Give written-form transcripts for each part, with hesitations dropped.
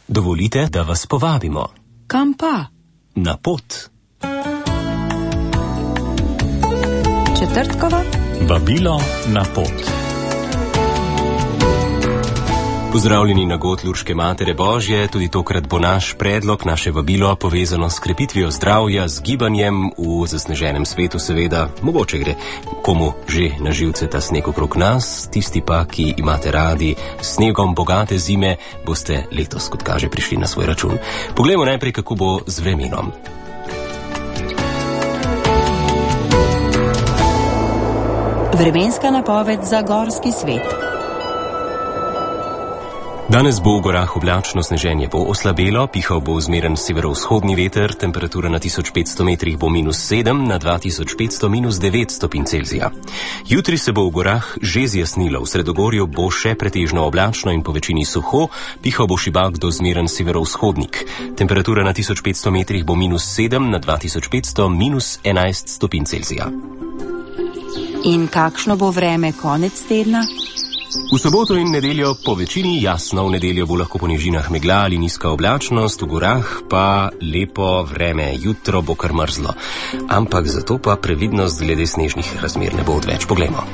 Dovolite, da vas povabimo. Kam pa? Na pot. Četrtkova? Vabilo na pot. Pozdravljeni na God Lurške Matere Božje, tudi tokrat bo naš predlog, naše vabilo povezano s krepitvijo zdravja, z gibanjem v zasneženem svetu seveda. Mogoče gre komu že na živce ta sneg okrog nas, tisti pa, ki imate radi snegom bogate zime, boste letos, kot kaže, prišli na svoj račun. Poglejmo najprej, kako bo z vremenom. Vremenska napoved za gorski svet. Danes bo v gorah oblačno, sneženje bo oslabelo, pihal bo zmeren severovzhodni veter, temperatura na 1500 metrih bo -7, na 2500 -9 stopinj Celzija. Jutri se bo v gorah že zjasnilo, v sredogorju bo še pretežno oblačno in po večini suho, pihal bo šibak do zmeren severovzhodnik. Temperatura na 1500 metrih bo -7, na 2500 -11 stopinj Celzija. In kakšno bo vreme konec tedna? V soboto in nedeljo po večini jasno, v nedeljo bo lahko po nižinah megla ali nizka oblačnost, v gorah pa lepo vreme, jutro bo kar mrzlo. Ampak zato pa previdnost glede snežnih razmer ne bo odveč. Poglejmo.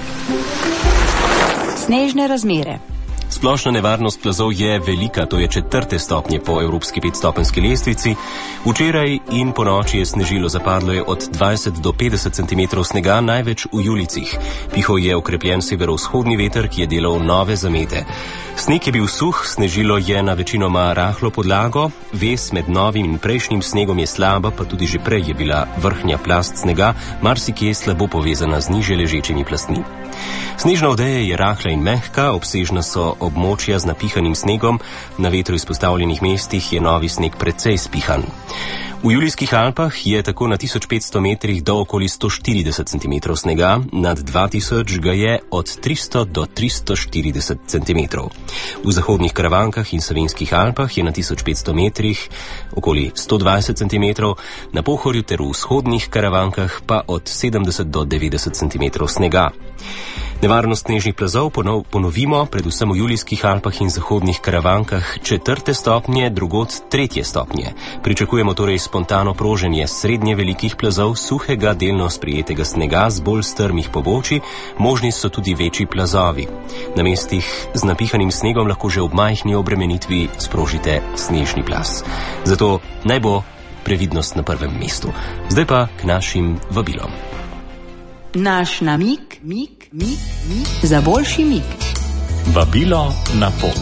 Snežne razmere. Splošna nevarnost plazov je velika, to je 4. stopnje po evropski 5-stopenjski lestvici. Včeraj in po noči je snežilo, zapadlo je od 20 do 50 cm snega, največ v Julicih. Pihal je okrepljen severovzhodni veter, ki je delal nove zamete. Sneg je bil suh, snežilo je na večinoma rahlo podlago, vez med novim in prejšnjim snegom je slaba, pa tudi že prej je bila vrhnja plast snega, marsikje slabo povezana z niže ležečimi plastmi. Snežna odeja je rahla in mehka, obsežna so območja z napihanim snegom, na vetru izpostavljenih mestih je novi sneg precej spihan. V Julijskih Alpah je tako na 1500 metrih do okoli 140 cm snega, nad 2000 ga je od 300 do 340 cm. V zahodnih Karavankah in Savinjskih Alpah je na 1500 metrih okoli 120 cm, na Pohorju ter v vzhodnih Karavankah pa od 70 do 90 cm snega. Nevarnost snežnih plazov ponovimo, predvsem v Julijskih Alpah in zahodnih Karavankah 4. stopnje, drugod 3. stopnje. Pričakujemo torej spontano proženje srednje velikih plazov, suhega, delno sprijetega snega z bolj strmih pobočij, možni so tudi večji plazovi. Na mestih z napihanim snegom lahko že ob majhni obremenitvi sprožite snežni plaz. Zato naj bo previdnost na prvem mestu. Zdaj pa k našim vabilom. Naš namig, za boljši mig. Vabilo na pot.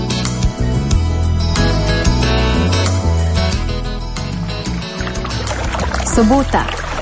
Sobota.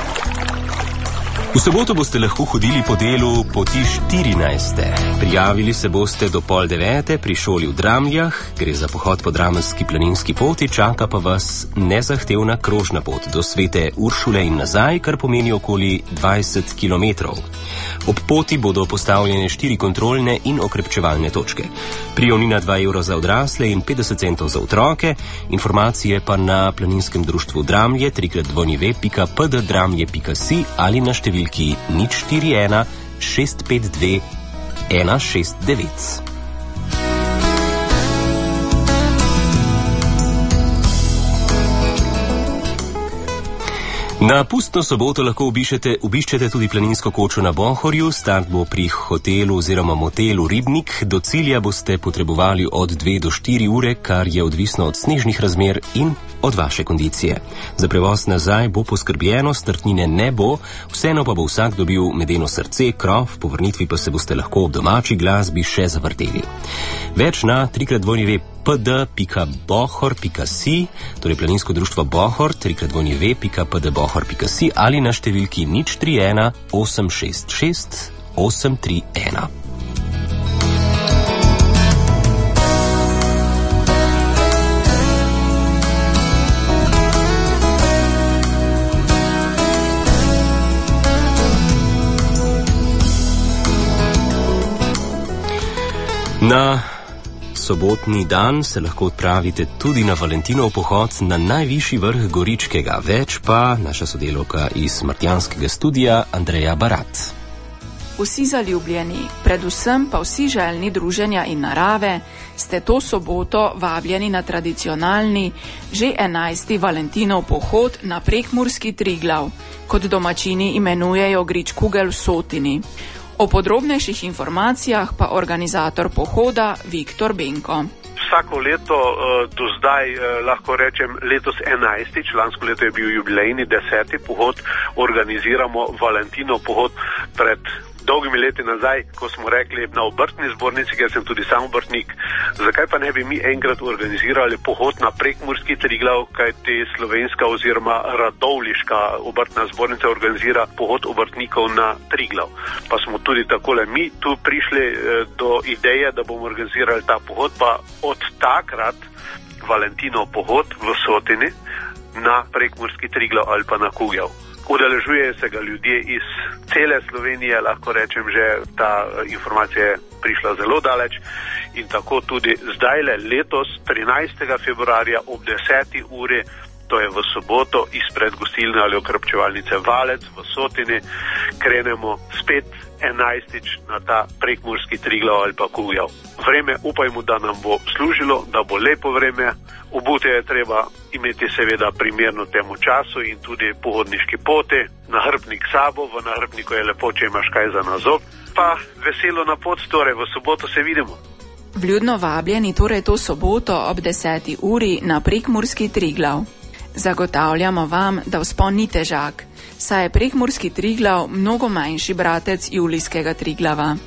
V soboto boste lahko hodili po delu poti 14. Prijavili se boste do 8:30 pri šoli v Dramljah, gre za pohod po drameljski planinski poti, čaka pa vas nezahtevna krožna pot do Svete Uršule in nazaj, kar pomeni okoli 20 km. Ob poti bodo postavljene 4 kontrolne in okrepčevalne točke. Prijavnina 2 € za odrasle in 50 centov za otroke, informacije pa na planinskem društvu Dramlje, www.pddramlje.si ali na številki 041 652 169. Na pustno soboto lahko obiščete tudi planinsko kočo na Bohorju, start bo pri hotelu oziroma motelu Ribnik, do cilja boste potrebovali od 2 do 4 ure, kar je odvisno od snežnih razmer in od vaše kondicije. Za prevoz nazaj bo poskrbljeno, startnine ne bo, vseeno pa bo vsak dobil medeno srce, krov, po vrnitvi pa se boste lahko ob domači glasbi še zavrteli. Več na www.pd.bohor.si, torej planinsko društvo Bohor, www.pdbohor.si ali na številki 031 866 831. Na sobotni dan se lahko odpravite tudi na Valentinov pohod na najvišji vrh Goričkega. Več pa naša sodelavka iz Martjanskega studia Andreja Barat. Vsi zaljubljeni, predvsem pa vsi željni druženja in narave, ste to soboto vabljeni na tradicionalni, že 11. Valentinov pohod na prekmurski Triglav, kot domačini imenujejo Gričkugel v Sotini. O podrobnejših informacijah pa organizator pohoda Viktor Benko. Vsako leto do zdaj, lahko rečem, letos 11. Lansko leto je bil jubilejni 10. pohod, organiziramo Valentinov pohod. Pred dolgimi leti nazaj, ko smo rekli na obrtni zbornici, ker sem tudi sam obrtnik, zakaj pa ne bi mi enkrat organizirali pohod na prekmurski Triglav, kajti slovenska oziroma radovliška obrtna zbornica organizira pohod obrtnikov na Triglav. Pa smo tudi takole mi tu prišli do ideje, da bomo organizirali ta pohod, pa od takrat Valentinov pohod v Sotini na prekmurski Triglav ali pa na Kugelj. Udeležuje se ga ljudje iz cele Slovenije, lahko rečem, že ta informacija je prišla zelo daleč in tako tudi zdajle letos 13. februarja ob 10. uri, to je v soboto, izpred gostilne ali okrepčevalnice Valec v Sotini, krenemo spet 11. na ta prekmurski Triglav ali pa Kugelj. Vreme upajmo, da nam bo služilo, da bo lepo vreme. Obute je treba imeti seveda primerno temu času in tudi pohodniški poti, nahrbnik sabo, v nahrbniku je lepo, če imaš kaj za nazob, pa veselo na pot, torej v soboto se vidimo. Vljudno vabljeni torej to soboto ob 10. uri na prekmurski Triglav. Zagotavljamo vam, da vzpon ni težak, saj je prekmurski Triglav mnogo manjši bratec julijskega Triglava.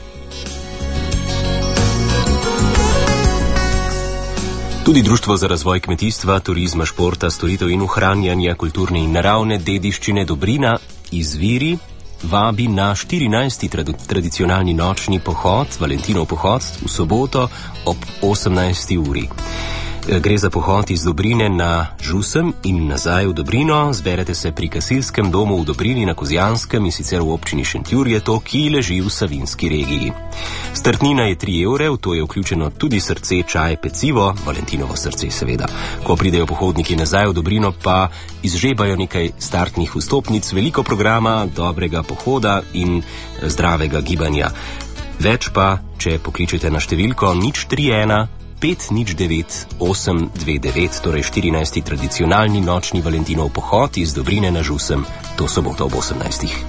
Tudi Društvo za razvoj kmetijstva, turizma, športa, storitev in ohranjanja kulturne in naravne dediščine Dobrina iz Viri vabi na 14. tradicionalni nočni pohod, Valentinov pohod, v soboto ob 18. uri. Gre za pohod iz Dobrine na Žusem in nazaj v Dobrino. Zberete se pri Gasilskem domu v Dobrini na Kozjanskem in sicer v občini Šentjur je to, ki leži v Savinjski regiji. Startnina je 3 evre, v to je vključeno tudi srce, čaj, pecivo, Valentinovo srce seveda. Ko pridejo pohodniki nazaj v Dobrino, pa izžebajo nekaj startnih vstopnic, veliko programa, dobrega pohoda in zdravega gibanja. Več pa, če pokličete na številko 031 509 829, torej 14. tradicionalni nočni Valentinov pohod iz Dobrine na Žusem, to soboto ob 18.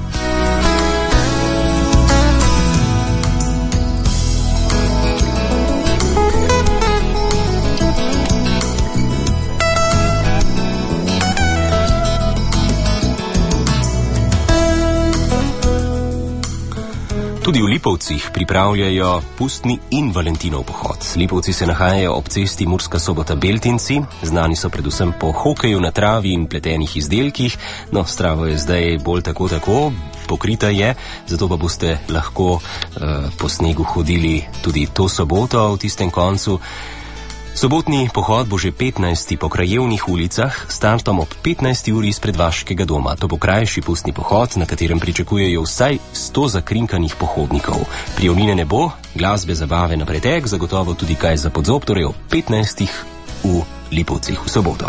Tudi v Lipovcih pripravljajo pustni in Valentinov pohod. Lipovci se nahajajo ob cesti Murska Sobota-Beltinci, znani so predvsem po hokeju na travi in pletenih izdelkih, no, strava je zdaj bolj tako, pokrita je, zato pa boste lahko po snegu hodili tudi to soboto v tistem koncu. Sobotni pohod bo že 15. po krajevnih ulicah, startom ob 15. uri izpred vaškega doma. To bo krajši pustni pohod, na katerem pričakujejo vsaj 100 zakrinkanih pohodnikov. Prijavnine ne bo, glasbe, zabave na pretek, zagotovo tudi kaj za podzob, torej ob 15. v Lipovcih v soboto.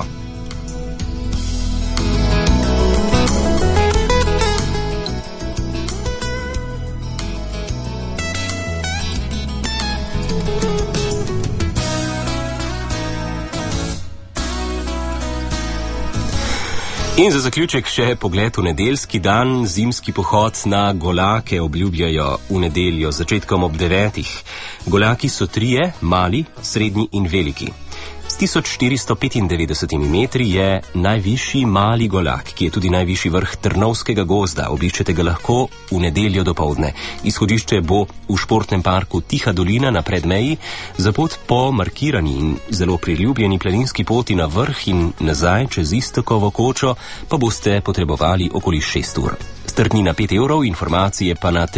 In za zaključek še pogled v nedeljski dan. Zimski pohod na Golake obljubljajo v nedeljo z začetkom ob 9. Golaki so 3, mali, srednji in veliki. S 1495 metri je najvišji mali Golak, ki je tudi najvišji vrh Trnovskega gozda. Obiščete ga lahko v nedeljo dopoldne. Izhodišče bo v športnem parku Tiha dolina na Predmeji. Za pot po markirani in zelo priljubljeni planinski poti na vrh in nazaj čez Iztokovo kočo pa boste potrebovali okoli 6 ur. Startnina 5 evrov, informacije pa na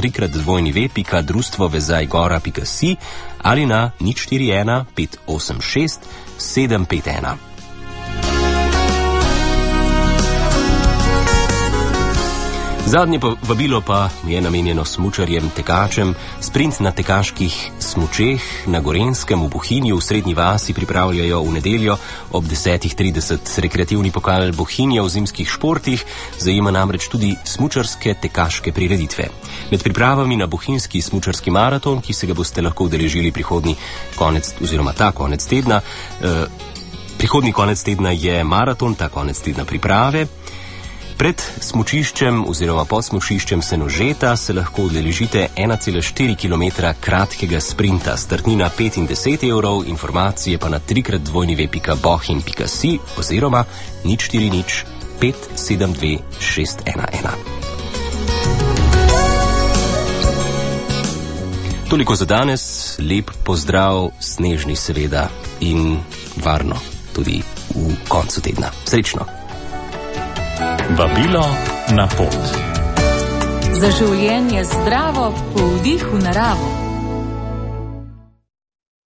3x2v.društvovezajgora.si ali na 041 586 751. Zadnje vabilo pa je namenjeno smučarjem tekačem. Sprint na tekaških smučeh na Gorenjskem v Bohinju v Srednji vasi pripravljajo v nedeljo ob 10:30. Rekreativni pokal Bohinja v zimskih športih zajema namreč tudi smučarske tekaške prireditve. Med pripravami na bohinjski smučarski maraton, ki se ga boste lahko udeležili prihodnji konec oziroma ta konec tedna. Prihodnji konec tedna je maraton, ta konec tedna priprave. Pred smučiščem oziroma pod smučiščem Senožeta se lahko udeležite 1,4 km kratkega sprinta. Startnina 5 in 10 evrov, informacije pa na 3x2.bohin.si oziroma 040 572 611. Toliko za danes, lep pozdrav, snežni seveda in varno tudi v koncu tedna. Srečno! Vabilo na pot. Za življenje zdravo, po vdihu naravo.